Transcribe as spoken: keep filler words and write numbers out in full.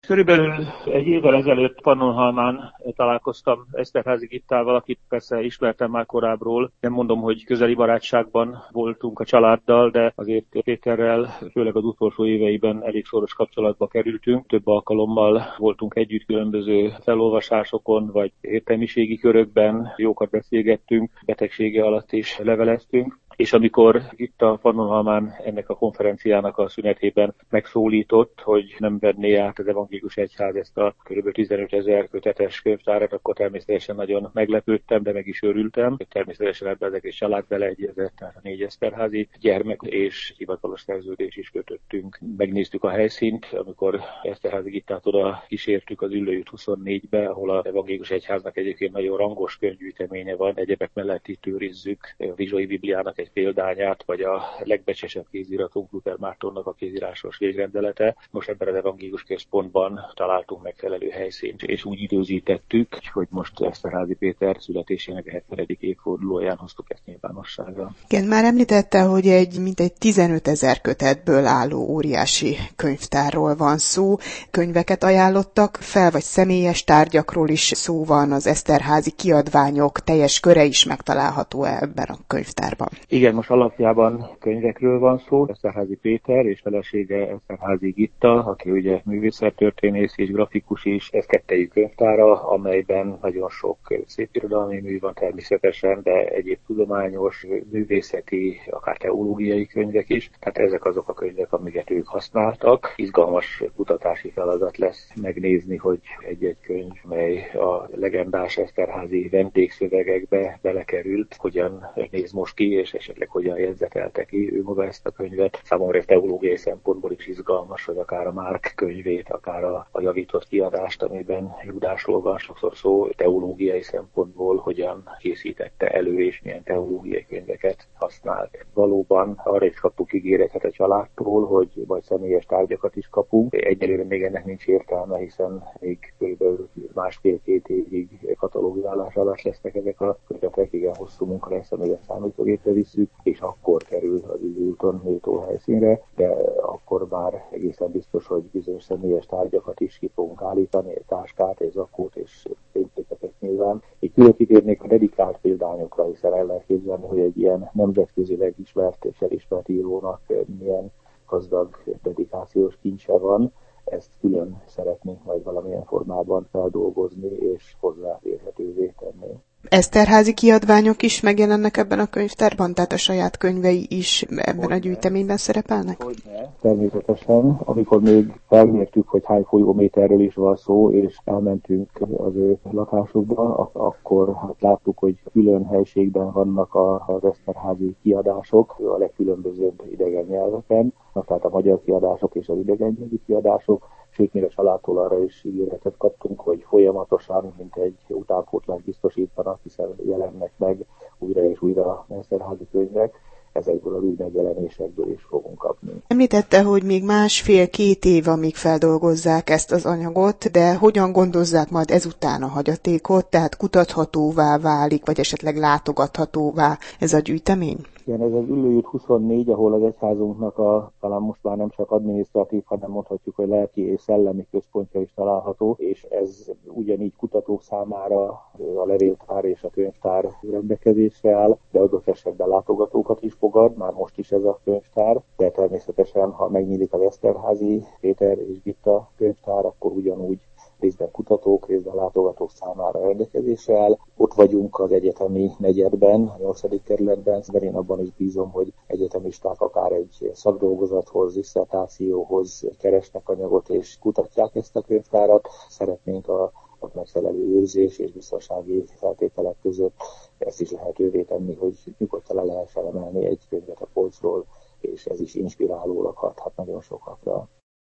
Körülbelül egy évvel ezelőtt Pannonhalmán találkoztam Eszterházy Gittával, akit persze ismertem már korábbról. Nem mondom, hogy közeli barátságban voltunk a családdal, de azért Péterrel, főleg az utolsó éveiben elég szoros kapcsolatba kerültünk. Több alkalommal voltunk együtt különböző felolvasásokon, vagy értelmiségi körökben, jókat beszélgettünk, betegsége alatt is leveleztünk. És amikor itt a Pannonhalmán ennek a konferenciának a szünetében megszólított, hogy nem venné át az evangélikus egyház ezt a kb. tizenöt ezer kötetes könyvtárat, akkor természetesen nagyon meglepődtem, de meg is örültem. Természetesen ebbe az egész család beleegyezett, tehát a négy eszterházi gyermek és hivatalos szerződés is kötöttünk. Megnéztük a helyszínt, amikor Eszterházy Gittát oda kísértük az Üllőút huszonnégybe, ahol az evangélikus egyháznak egyébként nagyon rangos könyvgyűjteménye van. Egyebek mellett itt őrizzük a Vizsói Bibliának egy példányát, vagy a legbecsesebb kéziratunk Luther Mártonnak a kézírásos végrendelete. Most ebben az evangélikus központban találtunk megfelelő helyszínt, és úgy időzítettük, hogy most Eszterházy Péter születésének a hetvenedik évfordulóján hoztuk ezt nyilvánosságra. Igen, már említette, hogy egy mintegy tizenöt ezer kötetből álló óriási könyvtárról van szó. Könyveket ajánlottak fel, vagy személyes tárgyakról is szó van, az Eszterházy kiadványok teljes köre is megtalálható ebben a könyvtárban. Igen, most alapjában könyvekről van szó. Eszterházy Péter és felesége Eszterházy Gitta, aki ugye művészettörténész és grafikus is, ez kettejű könyvtára, amelyben nagyon sok szépirodalmi mű van természetesen, de egyéb tudományos, művészeti, akár teológiai könyvek is. Tehát ezek azok a könyvek, amiket ők használtak. Izgalmas kutatási feladat lesz megnézni, hogy egy-egy könyv, mely a legendás eszterházi vendégszövegekbe belekerült, hogyan néz most ki, és esetleg hogyan jegyzetelte ki ő maga ezt a könyvet. Számomra teológiai szempontból is izgalmas, hogy akár a Márk könyvét, akár a, a javított kiadást, amiben Judásról van sokszor szó, teológiai szempontból hogyan készítette elő, és milyen teológiai könyveket használt. Valóban arra is kaptuk ígéretet a családtól, hogy vagy személyes tárgyakat is kapunk. Egyelőre még ennek nincs értelme, hiszen még kb. másfél-két évig katalógizálás alatt lesznek ezek a könyvek. Igen, hosszú munka lesz, amíg a számítógépre visszük, és akkor kerül az Üllőúton méltó helyszínre, de akkor már egészen biztos, hogy bizonyos személyes tárgyakat is ki fogunk állítani, egy táskát, egy zakót és fényképeket nyilván. Így külön kitérnék a dedikált példányokra, hiszen el lehet képzelni, hogy egy ilyen nemzetközileg ismert és elismert írónak milyen gazdag dedikációs kincse van. Ezt külön szeretnénk majd valamilyen formában feldolgozni és hozzáférhetővé tenni. Eszterházy kiadványok is megjelennek ebben a könyvtárban, tehát a saját könyvei is ebben Hogyne. a gyűjteményben szerepelnek? Hogyne. Természetesen, amikor még felmértük, hogy hány folyóméterről is van szó, és elmentünk az ő lakásukba, akkor hát láttuk, hogy külön helységben vannak az eszterházy kiadások, a legkülönbözőbb idegen nyelveken, tehát a magyar kiadások és az idegen nyelvű kiadások, sőt, még a családtól arra is ígéretet kaptunk, hogy folyamatosan, mint egy utánpótlást biztosítanak, hiszen jelennek meg újra és újra Eszterházy könyvek, ezekből az új megjelenésekből is fogunk kapni. Említette, hogy még másfél-két év, amíg feldolgozzák ezt az anyagot, de hogyan gondozzák majd ezután a hagyatékot, tehát kutathatóvá válik, vagy esetleg látogathatóvá ez a gyűjtemény? Igen, ez az Üllőút huszonnégy, ahol az egyházunknak a, talán most már nem csak adminisztratív, hanem mondhatjuk, hogy lelki és szellemi központja is található, és ez ugyanígy kutatók számára a levéltár és a könyvtár rendelkezésre áll, de adott esetben látogatókat is fogad, már most is ez a könyvtár, de természetesen, ha megnyílik az Eszterházy Péter és Gitta könyvtár, akkor ugyanúgy részben kutatók, részben látogatók számára rendelkezésre áll. Ott vagyunk az egyetemi negyedben, a nyolcadik kerületben, de én abban is bízom, hogy egyetemisták akár egy szakdolgozathoz, disszertációhoz keresnek anyagot és kutatják ezt a könyvtárat. Szeretnénk a a megfelelő őrzés és biztonsági feltételek között ezt is lehetővé tenni, hogy nyugodtan le lehessen emelni egy könyvet a polcról, és ez is inspirálólag hathat nagyon sokakra.